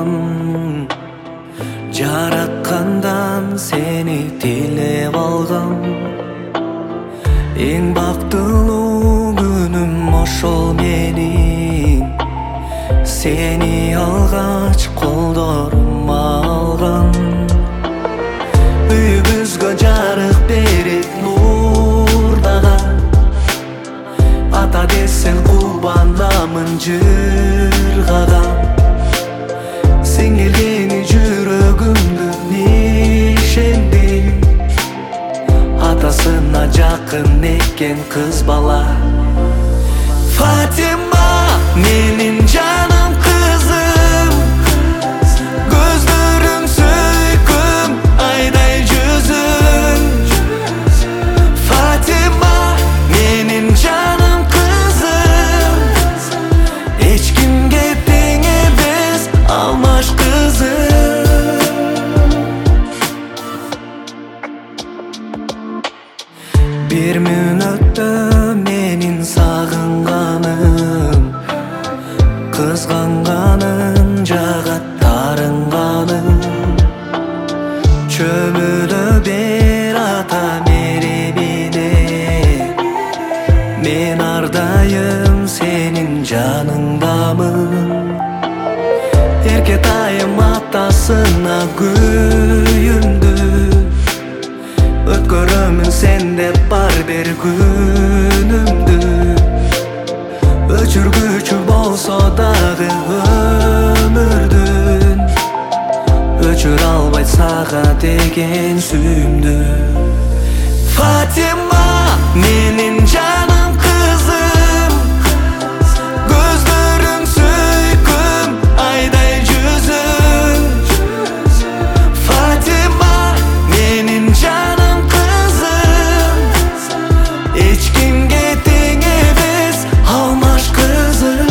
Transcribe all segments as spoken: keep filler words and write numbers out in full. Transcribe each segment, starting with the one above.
алган. Жараткандан сени тилеп алгам. Эң бактылуу күнүм ошол менин. Сени алгач колдорума алган. Үйүбүзгө жарык берип нурдаган. Ата десең кубанамын жыргаган. Сен келгени жүрөгүмдү ишенди. Атасына жакын экен кыз бала. Фатима менин жаным кызым, көздөрүң сөйкүм айдай жүзүң. Фатима менин жаным кызым, эч кимге тең эмес алмаш кызым. Бир мүнөттө менин сагынганым, кызганганың жагат тарынганың. Чөмүлө бер ата меребине, мен ардайым сенин жаныңдамын. Эркетайым атасына күйүндү, өткөрөмүн сен деп бар бер күнүмдү. Өчүргүчү болсо дагы өмүрдүн, өчүрө албайт сага деген сүйүмдү. Фатима менин жаным кызым, көздөрүң сөйкүм айдай жүзүң. Фатима менин жаным кызым, эч кимге тең эмес алмаш кызым.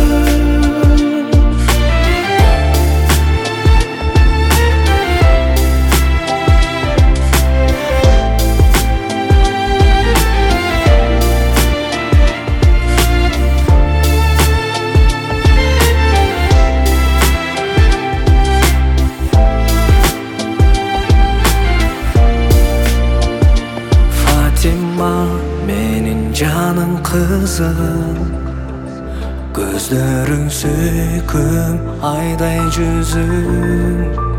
Фатима менин жаным кызым, көздөрүң сөйкүм айдай жүзүң.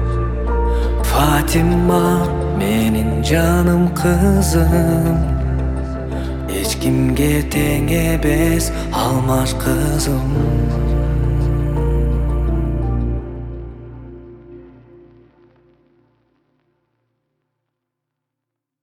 Фатима менин жаным кызым, эч кимге тең эмес алмаш кызым.